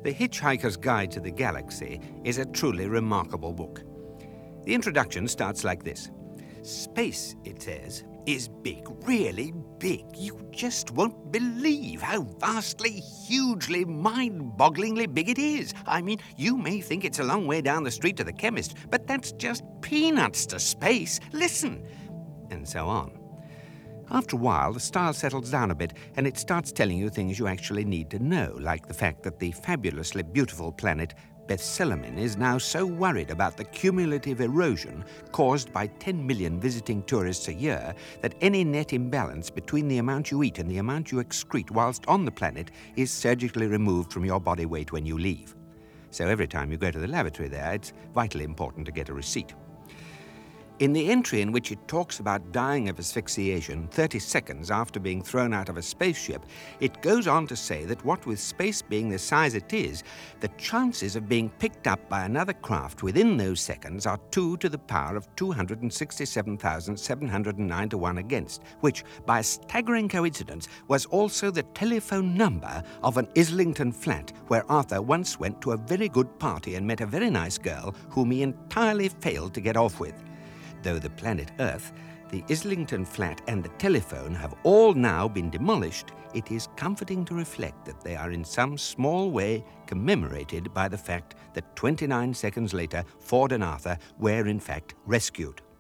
The Hitchhiker's Guide to the Galaxy is a truly remarkable book. The introduction starts like this. Space, it says, is big, really big. You just won't believe how vastly, hugely, mind-bogglingly big it is. I mean, you may think it's a long way down the street to the chemist, but that's just peanuts to space. Listen. And so on. After a while, the style settles down a bit, and it starts telling you things you actually need to know, like the fact that the fabulously beautiful planet Bethselamin is now so worried about the cumulative erosion caused by 10 million visiting tourists a year that any net imbalance between the amount you eat and the amount you excrete whilst on the planet is surgically removed from your body weight when you leave. So every time you go to the lavatory there, it's vitally important to get a receipt. In the entry in which it talks about dying of asphyxiation 30 seconds after being thrown out of a spaceship, it goes on to say that what with space being the size it is, the chances of being picked up by another craft within those seconds are 2 to the power of 267,709 to 1 against, which, by a staggering coincidence, was also the telephone number of an Islington flat where Arthur once went to a very good party and met a very nice girl whom he entirely failed to get off with. Though the planet Earth, the Islington flat and the telephone have all now been demolished, it is comforting to reflect that they are in some small way commemorated by the fact that 29 seconds later, Ford and Arthur were in fact rescued.